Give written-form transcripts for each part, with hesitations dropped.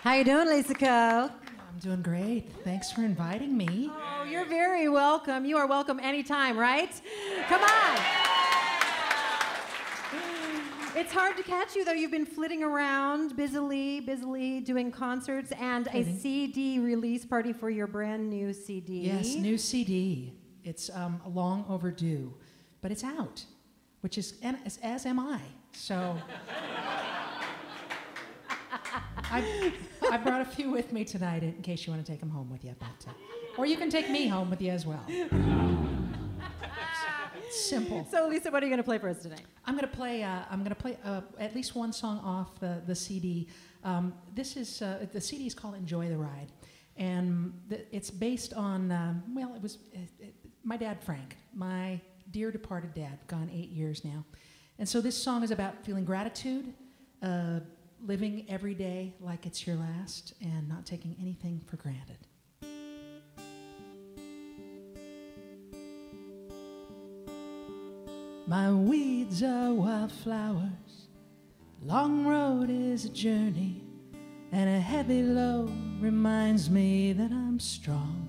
How you doing, Lisa Co? I'm doing great. Thanks for inviting me. Oh, you're very welcome. You are welcome anytime, right? Come on. It's hard to catch you, though. You've been flitting around busily doing concerts and a CD release party for your brand new CD. Yes, new CD. It's long overdue, but it's out, which is, as am I. So I brought a few with me tonight in case you want to take them home with you. But, or you can take me home with you as well. Simple. So, Lisa, what are you going to play for us tonight? I'm going to play at least one song off the CD. This is the CD is called "Enjoy the Ride," and it's based on it was my dad Frank, my dear departed dad, gone 8 years now, and so this song is about feeling gratitude, living every day like it's your last, and not taking anything for granted. My weeds are wildflowers, long road is a journey, and a heavy load reminds me that I'm strong.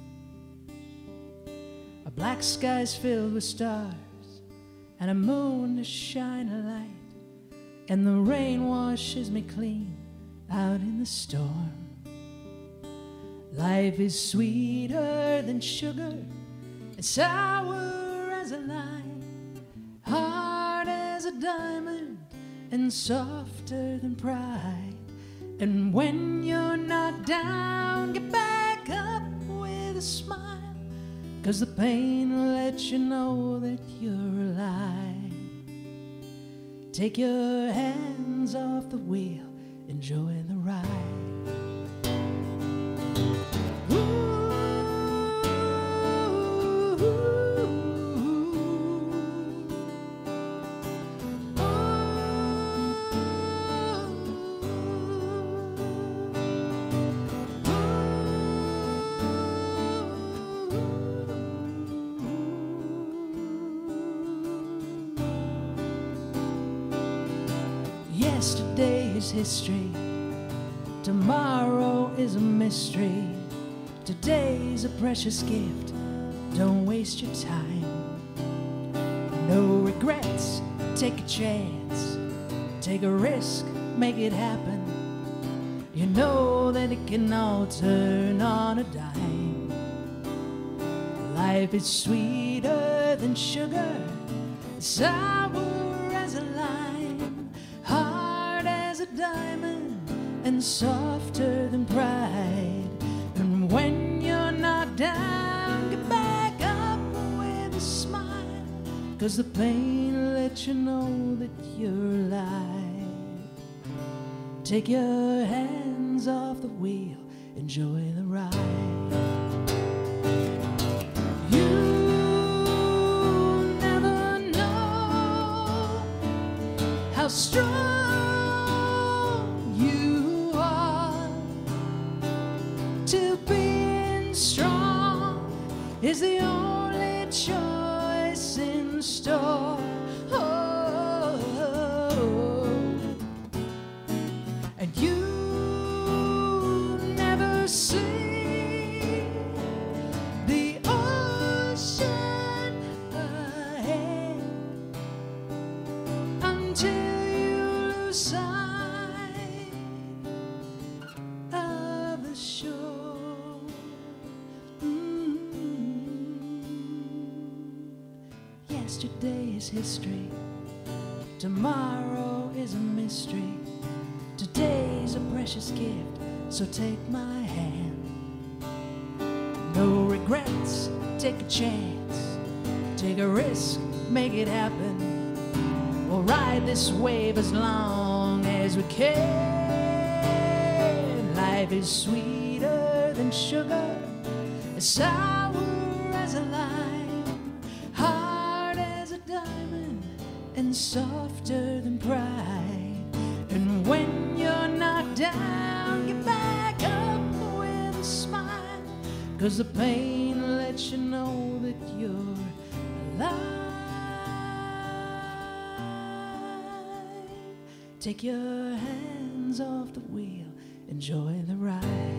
A black sky's filled with stars, and a moon to shine a light, and the rain washes me clean out in the storm. Life is sweeter than sugar, and sour as a lime, hard as a diamond and softer than pride. And when you're knocked down, get back up with a smile, 'cause the pain will let you know that you're alive. Take your hands off the wheel, enjoy the ride. Yesterday is history, tomorrow is a mystery, today's a precious gift, don't waste your time. No regrets, take a chance, take a risk, make it happen. You know that it can all turn on a dime. Life is sweeter than sugar, sour as a lime, hard as a diamond and softer than pride. And when you're knocked down, get back up with a smile, 'cause the pain will let you know that you're alive. Take your hands off the wheel, enjoy the ride. You never know how strong you are. To being strong is the only choice in store. And you never see the ocean ahead until you lose sight of the shore. Yesterday is history, tomorrow is a mystery, today's a precious gift, so take my hand. No regrets, take a chance, take a risk, make it happen. We'll ride this wave as long as we can. Life is sweeter than sugar, as sour as a lime, hard as a diamond and softer than pride. And when you're knocked down, get back up with a smile, 'cause the pain will let you know that you're alive. Take your hands off the wheel, enjoy the ride.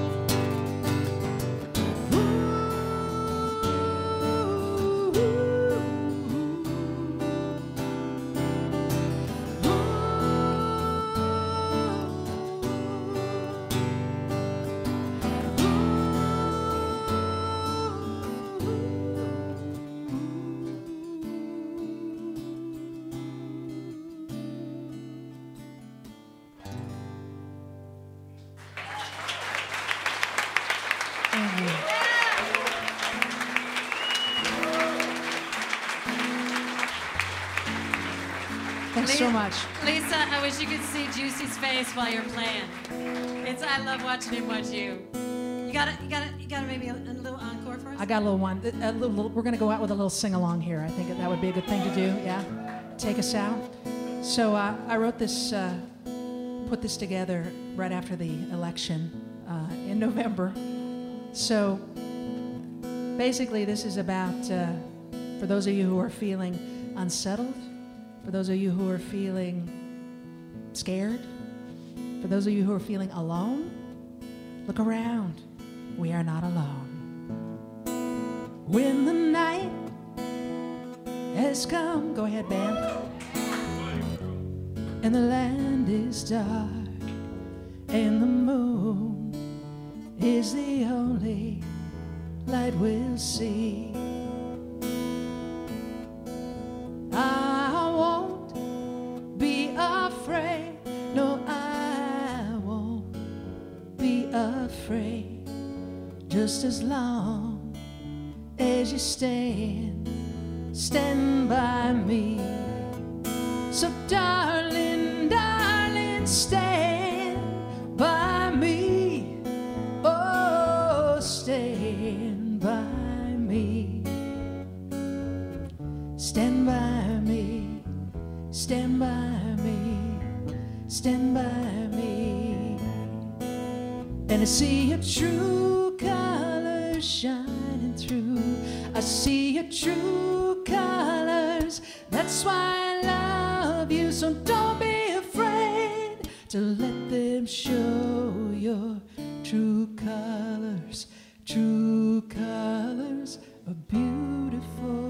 Thanks so much. Lisa, I wish you could see Juicy's face while you're playing. I love watching him watch you. You got maybe a little encore for us? I got a little one. We're going to go out with a little sing-along here. I think that would be a good thing to do, yeah? Take us out. So I wrote this, put this together right after the election in November. So basically this is about, for those of you who are feeling unsettled, for those of you who are feeling scared, for those of you who are feeling alone, look around. We are not alone. When the night has come, go ahead, band, and the land is dark, and the moon is the only light we'll see. I won't be afraid, no, I won't be afraid, just as long as you stand by me. So darling, darling, stand by me. Oh, stand by me. Stand by me. Stand by me. Stand by me. And I see your true colors shining through. I see your true colors. That's why I love you. So don't be afraid to let them show your true colors. True colors are beautiful.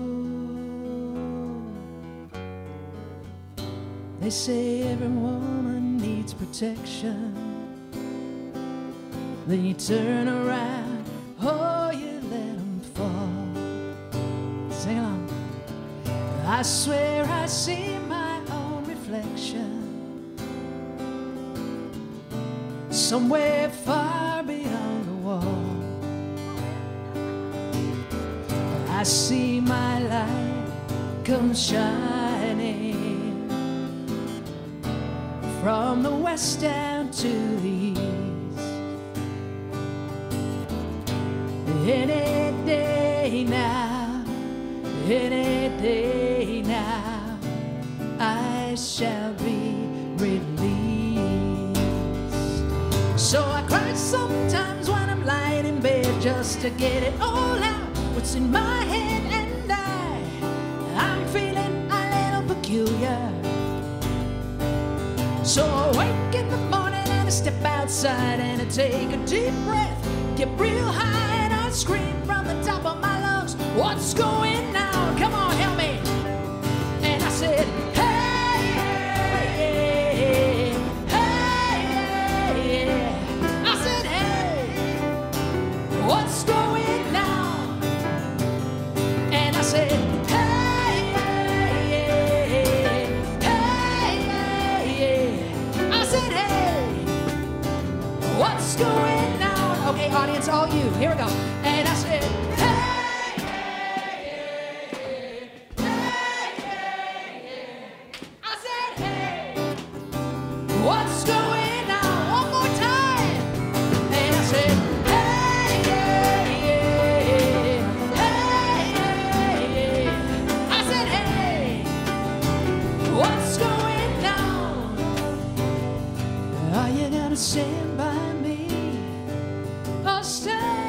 They say every woman needs protection. Then you turn around, oh, you let them fall. Sing along. I swear I see my own reflection somewhere far beyond the wall. I see my light come shining from the west down to the east. Any day now, any day now, I shall be released. So I cry sometimes when I'm lying in bed just to get it all out, what's in my head, and I'm feeling a little peculiar. So I wake in the morning and I step outside and I take a deep breath, get real high, and I scream from the top of my lungs, what's going on? Come on, help me. And I said, hey, hey, hey, hey. I said, hey, what's going on? And I said, hey, hey, hey, hey. I said, hey, what's going on? Okay, audience, all you, here we go. And I said, hey, hey, hey, hey, hey. I said, hey, what's going on? One more time. And I said, hey, hey, hey, hey, hey. I said, hey, what's going on? Are you gonna stand by me or stand